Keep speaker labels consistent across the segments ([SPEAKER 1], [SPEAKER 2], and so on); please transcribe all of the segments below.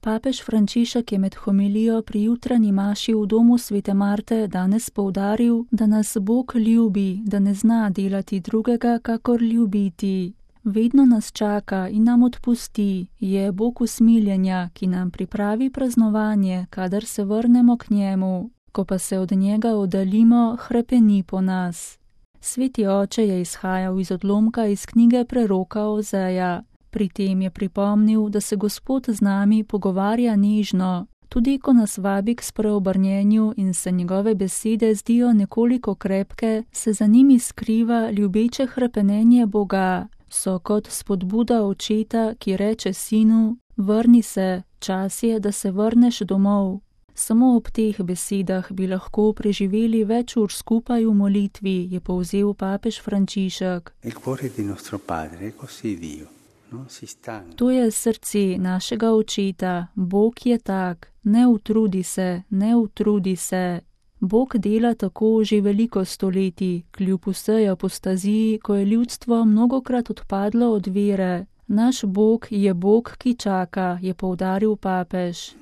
[SPEAKER 1] Papež Frančišek je med homilijo pri jutranji maši v domu svete Marte danes poudaril, da nas Bog ljubi, da ne zna delati drugega, kakor ljubiti. Vedno nas čaka in nam odpusti, je Bog usmiljenja, ki nam pripravi praznovanje, kadar se vrnemo k njemu. Ko pa se od njega oddaljimo, hrepeni po nas. Sveti oče je izhajal iz odlomka iz knjige preroka Ozeja. Pri tem je pripomnil, da se Gospod z nami pogovarja nežno, tudi ko nas vabi k spreobrnjenju in se njegove besede zdijo nekoliko krepke, se za njimi skriva ljubeče hrepenenje Boga. So kot spodbuda očeta, ki reče sinu: vrni se, čas je, da se vrneš domov. Samo ob teh besedah bi lahko preživeli več ur skupaj v molitvi, je povzel papež Frančišek. To je srce našega očeta, Bog je tak, ne utrudi se, ne utrudi se. Bog dela tako že veliko stoletij, kljub vsej apostaziji, ko je ljudstvo mnogokrat odpadlo od vere. Naš Bog je Bog, ki čaka, je poudaril papež.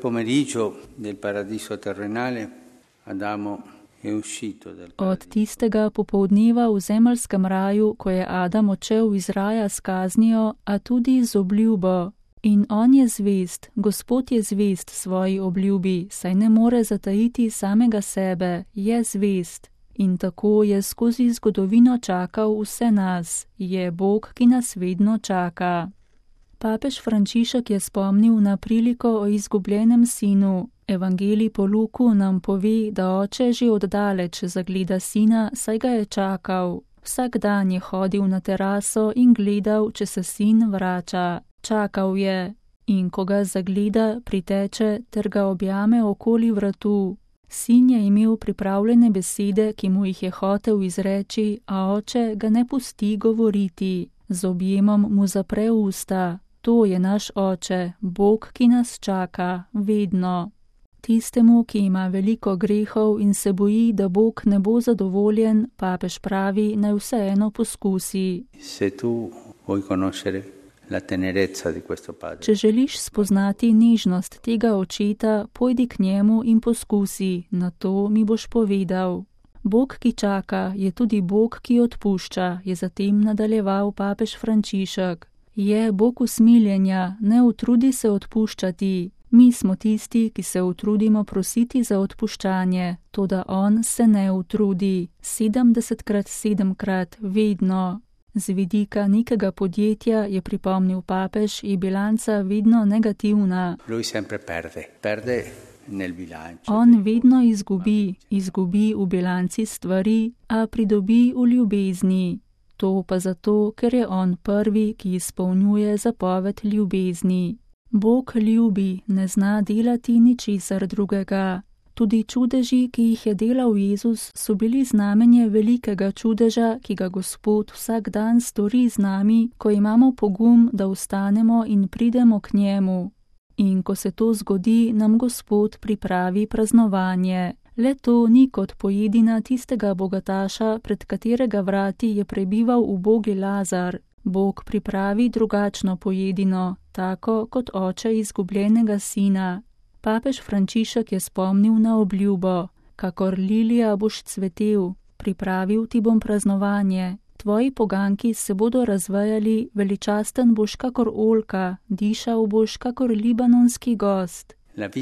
[SPEAKER 1] Od tistega popoldneva v zemeljskem raju, ko je Adam odšel iz raja s kaznijo, a tudi z obljubo. In on je zvest, Gospod je zvest svoji obljubi, saj ne more zatajiti samega sebe, je zvest. In tako je skozi zgodovino čakal vse nas, je Bog, ki nas vedno čaka. Papež Frančišek je spomnil na priliko o izgubljenem sinu. Evangelij po Luku nam pove, da oče že oddaleč zagleda sina, saj ga je čakal. Vsak dan je hodil na teraso in gledal, če se sin vrača. Čakal je in ko ga zagleda, priteče ter ga objame okoli vratu. Sin je imel pripravljene besede, ki mu jih je hotel izreči, a oče ga ne pusti govoriti. Z objemom mu zapre usta. To je naš oče, Bog, ki nas čaka, vedno. Tistemu, ki ima veliko grehov in se boji, da Bog ne bo zadovoljen, papež pravi, naj vseeno poskusi. Če želiš spoznati nežnost tega očeta, pojdi k njemu in poskusi, na to mi boš povedal. Bog, ki čaka, je tudi Bog, ki odpušča, je zatem nadaljeval papež Frančišek. Je Bog usmiljenja, ne utrudi se odpuščati. Mi smo tisti, ki se utrudimo prositi za odpuščanje, toda on se ne utrudi. 70krat, 7krat, vedno. Z vidika nekega podjetja, je pripomnil papež, je bilanca vedno negativna. On vedno izgubi v bilanci stvari, a pridobi v ljubezni. To pa zato, ker je on prvi, ki izpolnjuje zapoved ljubezni. Bog ljubi, ne zna delati ničesar drugega. Tudi čudeži, ki jih je delal Jezus, so bili znamenje velikega čudeža, ki ga Gospod vsak dan stori z nami, ko imamo pogum, da vstanemo in pridemo k njemu. In ko se to zgodi, nam Gospod pripravi praznovanje. Le to ni kot pojedina tistega bogataša, pred katerega vrati je prebival ubogi Lazar. Bog pripravi drugačno pojedino, tako kot oče izgubljenega sina. Papež Frančišek je spomnil na obljubo: kakor lilija boš cvetel, pripravil ti bom praznovanje. Tvoji poganjki se bodo razvejali, veličasten boš kakor oljka, dišal boš kakor libanonski gozd.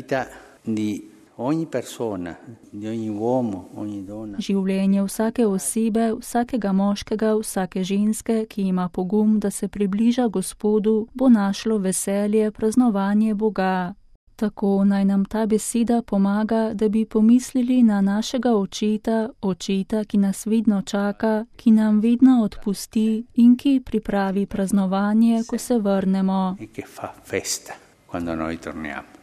[SPEAKER 1] Življenje vsake osebe, vsakega moškega, vsake ženske, ki ima pogum, da se približa Gospodu, bo našlo veselje, praznovanje Boga. Tako naj nam ta beseda pomaga, da bi pomislili na našega očeta, očeta, ki nas vedno čaka, ki nam vedno odpusti in ki pripravi praznovanje, ko se vrnemo.